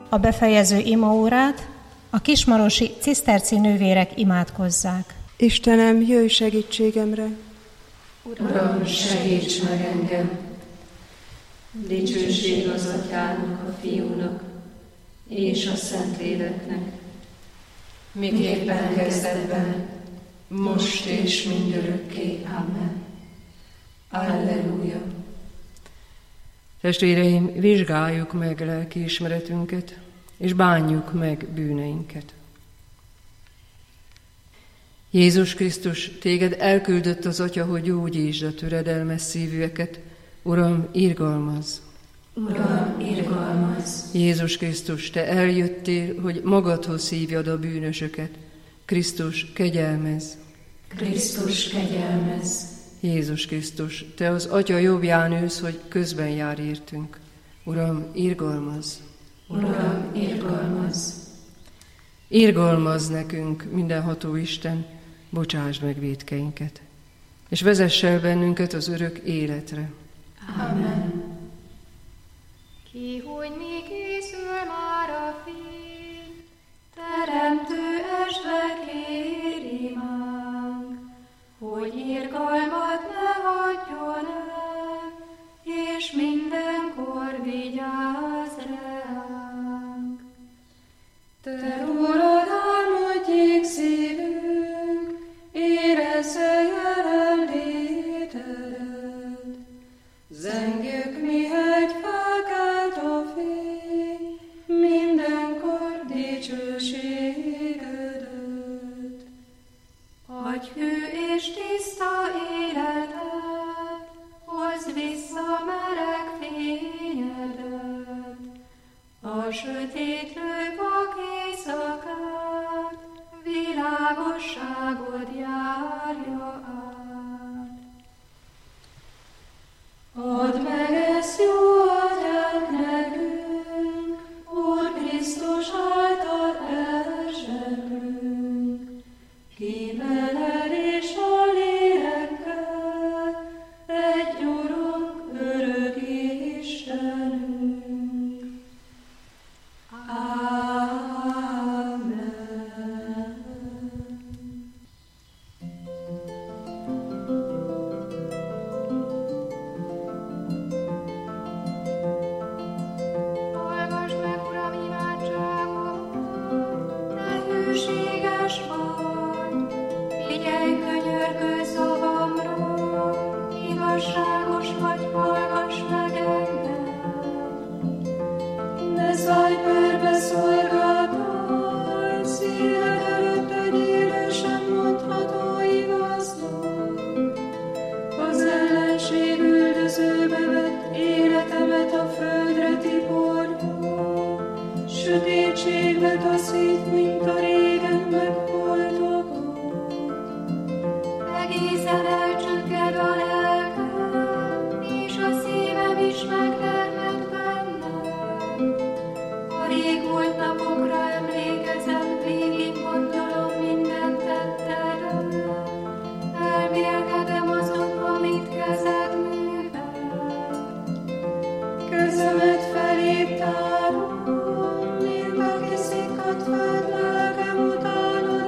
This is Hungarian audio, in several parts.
a befejező imaórát a kismarosi ciszterci nővérek imádkozzák. Istenem, jöjj segítségemre! Uram, segíts meg engem! Dicsőség az Atyának, a Fiúnak és a Szentléleknek, miképpen kezdetben, most és mindörökké. Amen. Alleluja! Testvéreim, vizsgáljuk meg lelkiismeretünket, és bánjuk meg bűneinket. Jézus Krisztus, téged elküldött az Atya, hogy gyógyítsd a töredelmes szívűeket. Uram, irgalmazz! Uram, irgalmazz! Jézus Krisztus, te eljöttél, hogy magadhoz hívjad a bűnösöket. Krisztus, kegyelmezz! Krisztus, kegyelmezz! Jézus Krisztus, te az Atya jobbján ülsz, hogy közben jár értünk. Uram, irgalmazz! Uram, irgalmazz! Irgalmazz nekünk, mindenható Isten, bocsásd meg vétkeinket, és vezess el bennünket az örök életre. Amen. Ki, hogy mi készül már a fény, teremtő esve kér imánk, hogy irgalmat ne hagyjon el, és mindenkor vigyázz ránk. Te rólad álmodjék szívünk, érezze jelenlétedet. Zengjük, mihelyt felkelt a fény, mindenkor dicsőségedet. Adj hű és tiszta életet, hozd vissza meleg fényedet, a sötétlő vak éjszakát, világosságod járja át. Add meg ezt jó atyánk nekünk, Úr Krisztus által elzsebünk, kiveled és a lélekkel, egy Urunk, örök Istenünk. Amen. Hallgass meg, Uram, imádságomat, te hűséges vagy, figyelj könyörgő szavamra, igazságos vagy, hallgass meg engem. Ne szállj körbe szolgáltaj, szíved előtt egy élő sem mondható igaznak. Az ellenség üldözőbe vett életemet a földre tiporja, sötétségbe taszít, mint a régen megholtakat. Egészen elcsügged a lelkem, és a szívem is megtermett bennem. A régmúlt napokra emlékezem, végig gondolom minden tettedet. Elmélkedem azon, amit kezed művel. Kezemet feléd tárom, mint aki szikkadt föld, lelkem utánod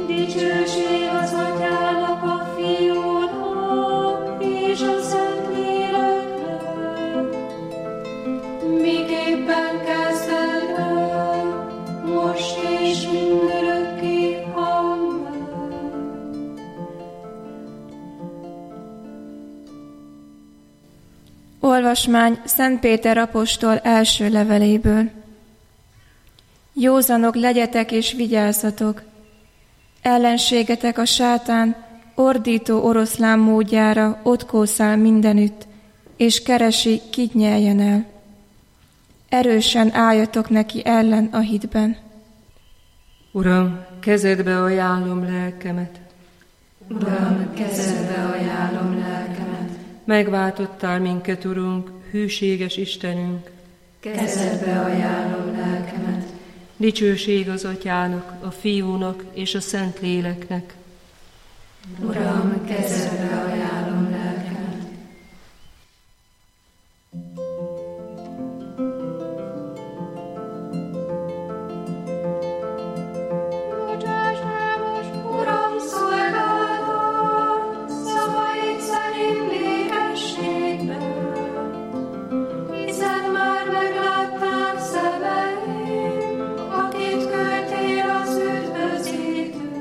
Dicsőség az Atyának, a Fiúnak és a Szentléleknek, miképpen kezdetben, most és mindörökké. Amen. Olvasmány Szent Péter apostol első leveléből. Józanok legyetek és vigyázzatok! Ellenségetek a sátán ordító oroszlán módjára ott kószál mindenütt, és keresi, kit nyeljen el. Erősen álljatok neki ellen a hitben. Uram, kezedbe ajánlom lelkemet. Uram, kezedbe ajánlom lelkemet. Megváltottál minket, Urunk, hűséges Istenünk. Kezedbe ajánlom lelkemet. Dicsőség az Atyának, a Fiúnak és a Szentléleknek. Uram, kezedbe ajánlom lelkemet. Bocsáss meg most, Uram, szolgálatot, szavaid szerint békességben, hiszen már meglátták szemeim, akit küldtél az üdvözítőt.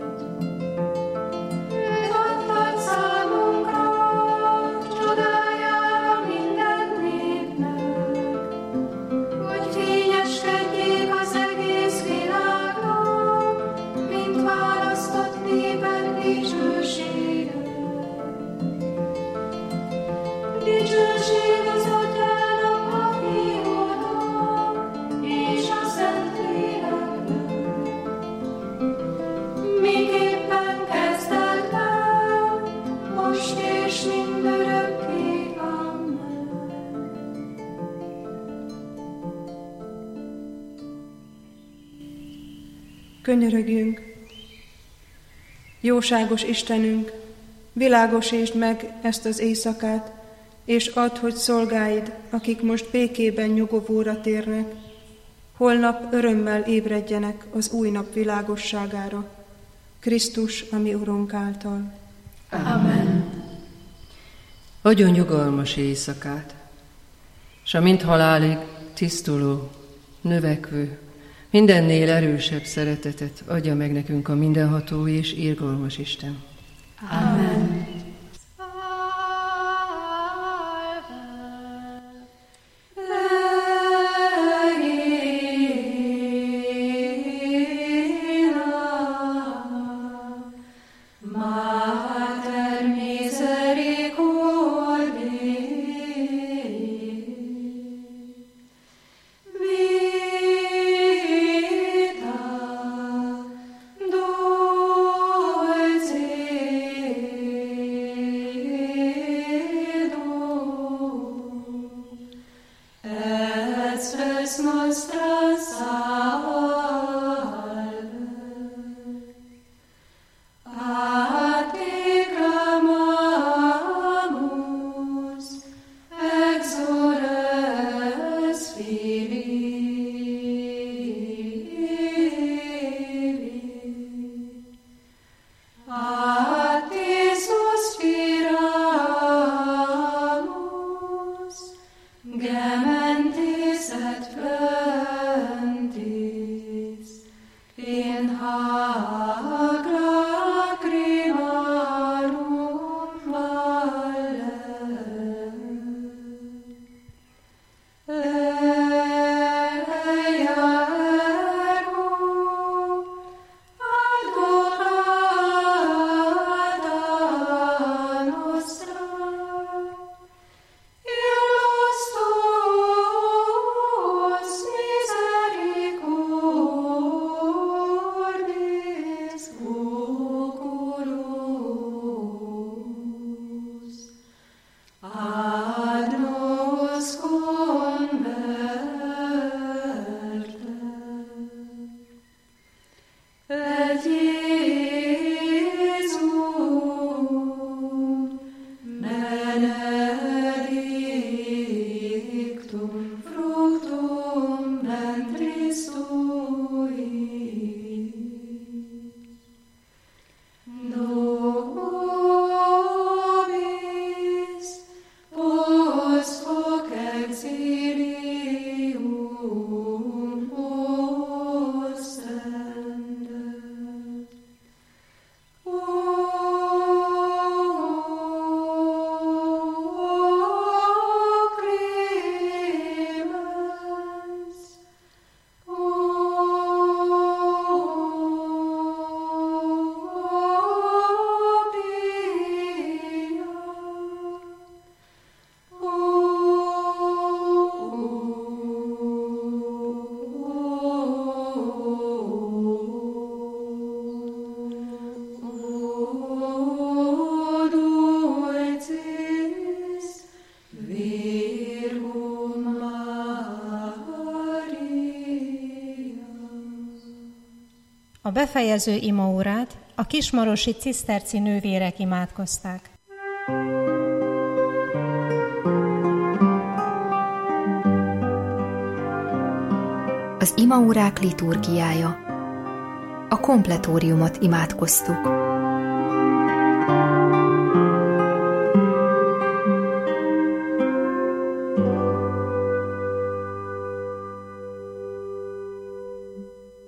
Őt adtad számunkra, csodájára minden népnek, hogy fényeskedjék az egész világnak, mint választott népek dicsősége. Dicsőség az Atyának, a Fiúnak és a Szentléleknek, miképpen kezdetben, most és mindörökké. Amen. Könyörögjünk! Jóságos Istenünk, világosítsd meg ezt az éjszakát, és add, hogy szolgáid, akik most békében nyugovóra térnek, holnap örömmel ébredjenek az új nap világosságára, Krisztus, a mi Urunk által. Amen. Adjon nyugalmas éjszakát, s a mind halálig tisztuló, növekvő, mindennél erősebb szeretetet adja meg nekünk a mindenható és irgalmas Isten. Amen. Vita, dolce A befejező imaórát a kismarosi ciszterci nővérek imádkozták. Az imaórák liturgiája. A kompletóriumot imádkoztuk.